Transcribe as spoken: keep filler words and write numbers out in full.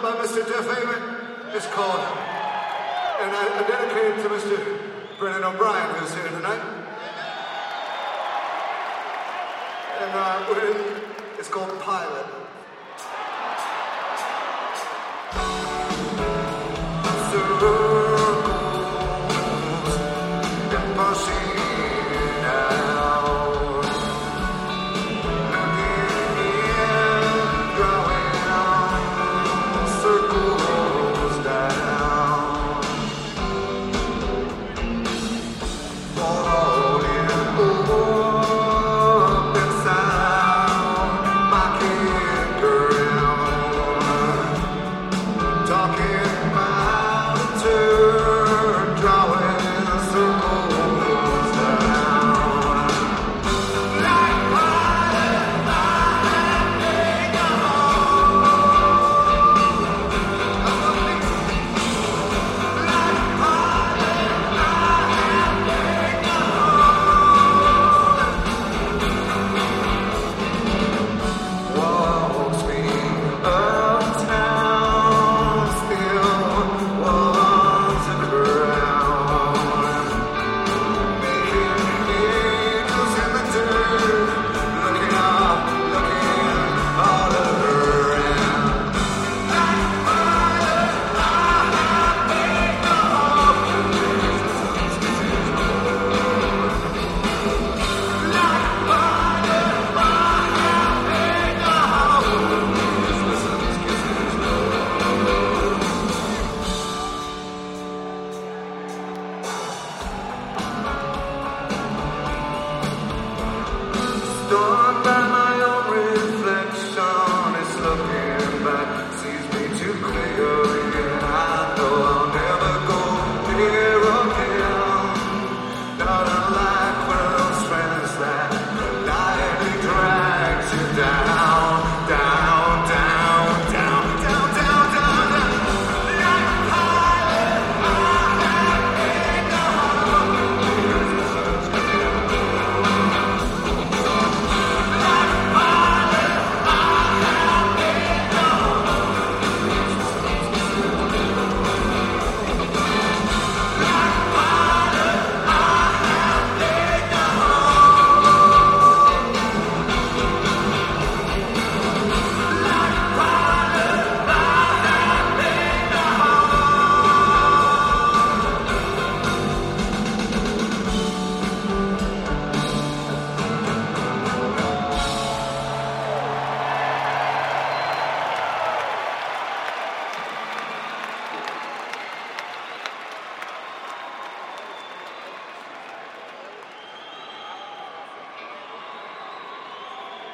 by Mister Jeff Ament. It's called, and I, I dedicate it to Mister Brendan O'Brien, who's here tonight. And uh, we're, it's called Pilot. Stormed by my own reflection, it's looking back, sees me too clear.